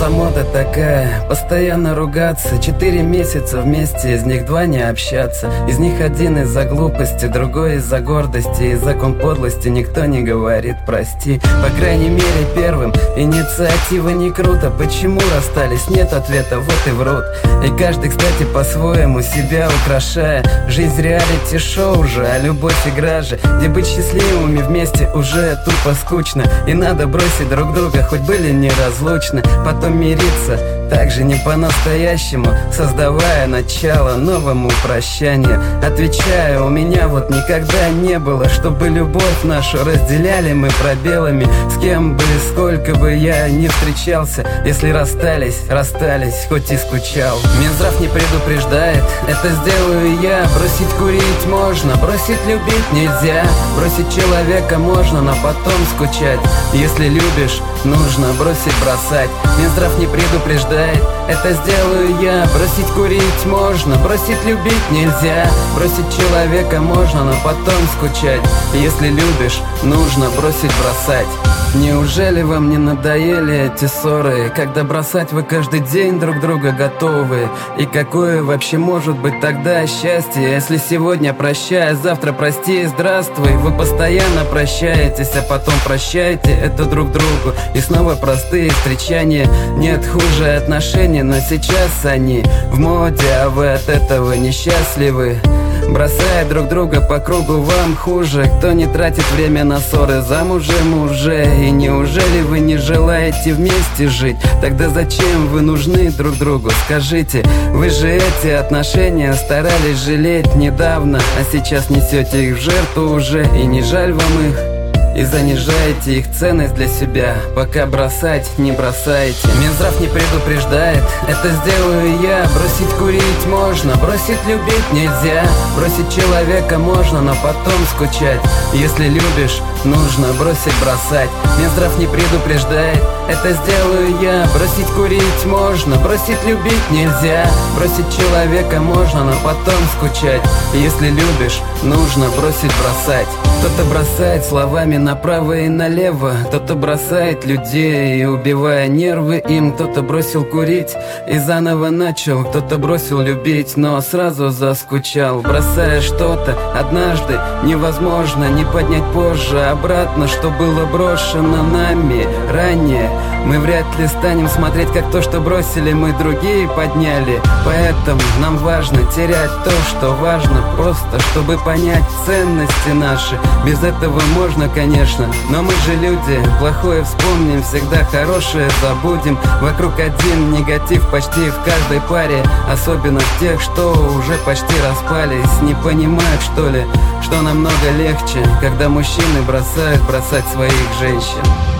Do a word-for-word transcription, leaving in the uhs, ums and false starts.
за мода такая, постоянно ругаться. Четыре месяца вместе, из них два не общаться. Из них один из-за глупости, другой из-за гордости. Из-за подлости никто не говорит прости. По крайней мере первым инициатива не круто. Почему расстались? Нет ответа, вот и врут. И каждый, кстати, по-своему себя украшая. Жизнь реалити-шоу же, а любовь игра же, где быть счастливыми вместе уже тупо скучно. И надо бросить друг друга, хоть были неразлучны. Потом мириться, также не по-настоящему, создавая начало новому прощанию. Отвечаю, у меня вот никогда не было, чтобы любовь нашу разделяли мы пробелами. С кем бы, сколько бы я ни встречался, если расстались, расстались, хоть и скучал. Минздрав не предупреждает, это сделаю я. Бросить курить можно, бросить любить нельзя. Бросить человека можно, но потом скучать. Если любишь, нужно бросить бросать. Минздрав не предупреждает, это сделаю я. Бросить курить можно, бросить любить нельзя. Бросить человека можно, но потом скучать. Если любишь, нужно бросить бросать. Неужели вам не надоели эти ссоры, когда бросать вы каждый день друг друга готовы? И какое вообще может быть тогда счастье, если сегодня прощая, завтра прости и здравствуй? Вы постоянно прощаетесь, а потом прощаете это друг другу. И снова простые встречания. Нет, хуже отношений, но сейчас они в моде, а вы от этого несчастливы. Бросая друг друга по кругу, вам хуже. Кто не тратит время на ссоры, замужем уже. И неужели вы не желаете вместе жить? Тогда зачем вы нужны друг другу, скажите? Вы же эти отношения старались жалеть недавно, а сейчас несете их в жертву уже. И не жаль вам их? И занижаете их ценность для себя, пока бросать не бросаете. Минздрав не предупреждает, это сделаю я. Бросить курить можно, бросить любить нельзя. Бросить человека можно, но потом скучать. Если любишь, нужно бросить бросать. Минздрав не предупреждает, это сделаю я. Бросить курить можно, бросить любить нельзя. Бросить человека можно, но потом скучать. Если любишь, нужно бросить бросать. Кто-то бросает словами направо и налево, кто-то бросает людей, убивая нервы им. Кто-то бросил курить и заново начал, кто-то бросил любить, но сразу заскучал. Бросая что-то однажды, невозможно не поднять позже обратно, что было брошено нами ранее. Мы вряд ли станем смотреть, как то, что бросили мы, другие подняли. Поэтому нам важно терять то, что важно, просто чтобы понять ценности наши. Без этого можно, конечно, но мы же люди. Плохое вспомним, всегда хорошее забудем. Вокруг один негатив почти в каждой паре, особенно в тех, что уже почти распались. Не понимают, что ли, что намного легче, когда мужчины бросают бросать своих женщин.